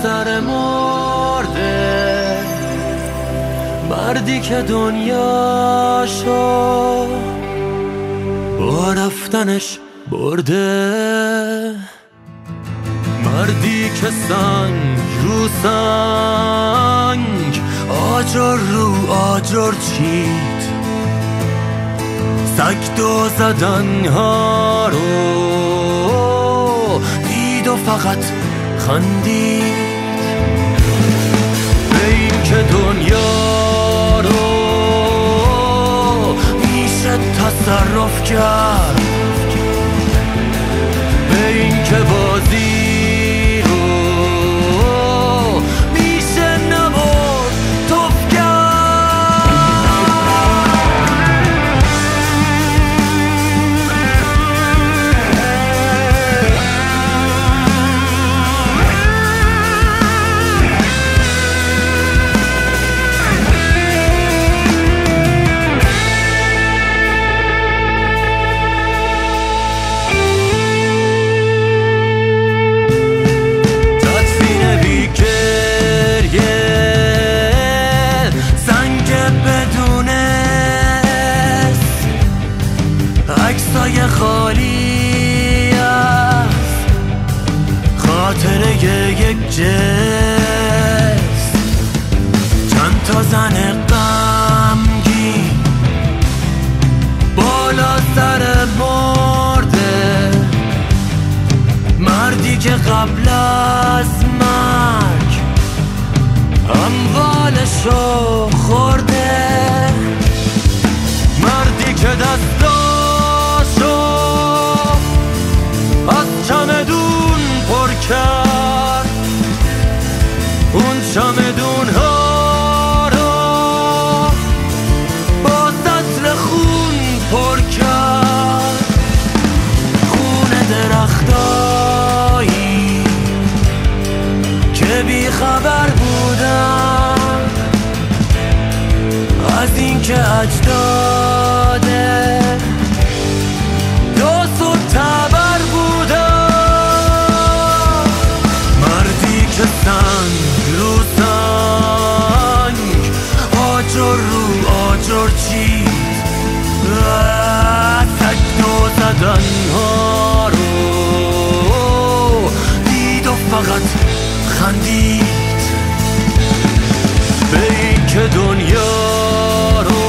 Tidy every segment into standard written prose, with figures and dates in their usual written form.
سر مرده، مردی که دنیاشو با رفتنش برده، مردی که سنگ رو سنگ آجر رو آجر چید، سگدو زدنها رو دید و فقط خندید به این که دنیا رو میشه تصرف کرد، به این که بازی رو میشه نبرد توف عکسای خالی از خاطره یک جس، چند تا زن غمگین بالا سر مرده، مردی که قبل از مرگ اموالشو خورده، مردی که دستاشو از چمدون پر کرد، اون چمدون ها رو با سطل خون پر کرد، خون درختایی که بی خبر بودن از این که اجداده داس و تبر بودن، مردی که سنگ رو سنگ آجر رو آجر چید، سگدو زدنها رو دید و فقط خندید به این که دنیا رو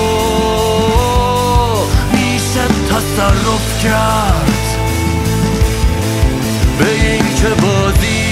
میشه تصرف کرد، به این که بازی